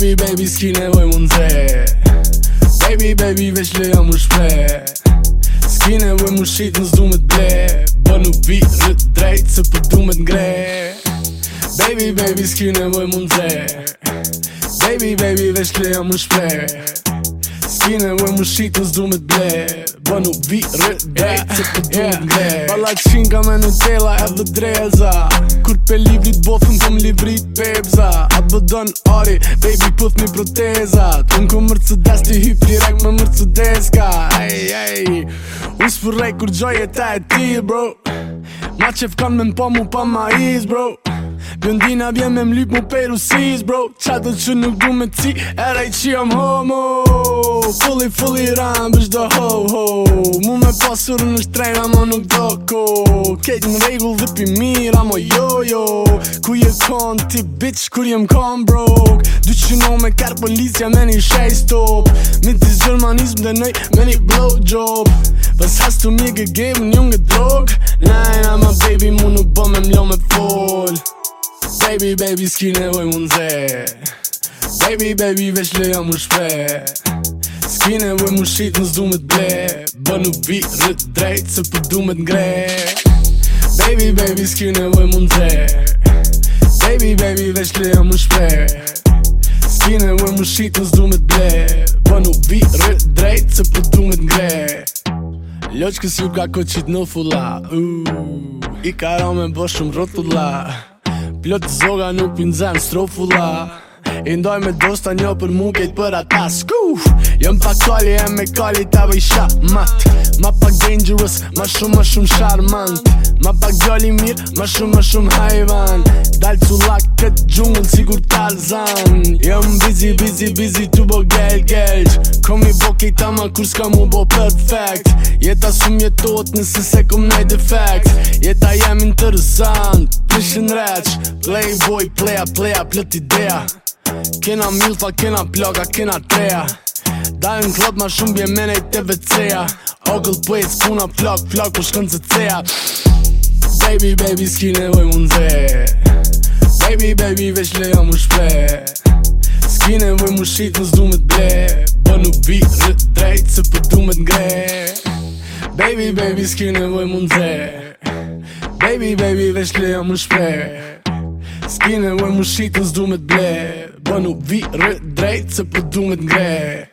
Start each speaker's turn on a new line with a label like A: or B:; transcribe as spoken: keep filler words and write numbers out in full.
A: Baby, baby, s'ki nevoj mu nxe Baby, baby, veç leja mu shple S'ki nevoj mu shit në s'du me t'ble Bë nuk vi rët drejt se për du me t'ngre Baby, baby, s'ki nevoj mu nxe Baby, baby, veç leja mu shple S'ki nevoj mu shit në s'du me t'ble Bë nuk vi rët drejt se për du me t'ngre Balla qinka me Nutella edhe dreza Kur pe livrit bofën kom livrit pebza Atë bëdon ari, baby puth mi proteza T'un ku Mercedes t'i hyp direkt me Mercedeska Ej, ej Unë s'përrej kur gjoj e ta e ti, bro Ma qef kan me m'pa mu pa ma iz, bro Bjondina bjen me m'lyp mu pej Rusis, bro Qatë që nuk du me ci, erej që jam homo Fully, fully ram, bësh do ho-ho Mu me pasur në shtrejna, mo nuk do ko Kejt në regull dhe pi mira, mo jo-jo Ku je kon ti bitch, kur jem kon brok Dy qino me kar policia me një shej stop Mitis Gjermanizm dhe nëj me një blowjob Pas has të mi ge game një nga drog Najna ma baby mu nuk bo me mlo me fol Baby, baby, s'ki nevoj mu nxe Baby, baby, veç leja mu shpe S'ki nevoj mu shit në s'du me t'ble Bë nuk vi rët drejt se për du me t'ngre Baby, baby, s'ki nevoj mu nxe Baby, baby, veç leja mu shpe S'ki nevoj mu shit në s'du me t'ble Bë nuk vi rët drejt se për du me t'ngre Loq kës ju ka ko qit në fulla uh, I karo me bo shumë rotulla Plot zoga nuk pinzem strofulla I ndoj me dosta njo për mu kejt për ata Skuf Jëm pa kali e me kali ta vej shamat Ma pak dangerous, ma shumë ma shumë charmant Ma pak gjalli mirë, ma shumë ma shumë hajvan Dal cullak këtë gjungën sigur Tarzan Jëm busy, busy, busy tu bo gel gelq Kom i bo kejta ma kur s'ka mu bo perfect Jeta sum jetot nëse se kom nej defekt Jeta jem interesant, prishin req Playboy, playa, playa, plët ideja Kena milfa, kena ploga, kena treja Dajnë klop ma shumë bje mene i te veceja Ogull pëjt puna flok, flok po shkën të ceja Baby, baby, s'ki nevoj mu nxe Baby, baby, veç leja mu shpe S'ki nevoj mu shit në s'du me t'ble Bë nuk vi rët drejt se për du me t'ngre Baby, baby, s'ki nevoj mu nxe Baby, baby, veç leja mu shpe S'ki nevoj mu shit në s'du me t'ble Bë nuk vi rët drejt se për du me t'ngre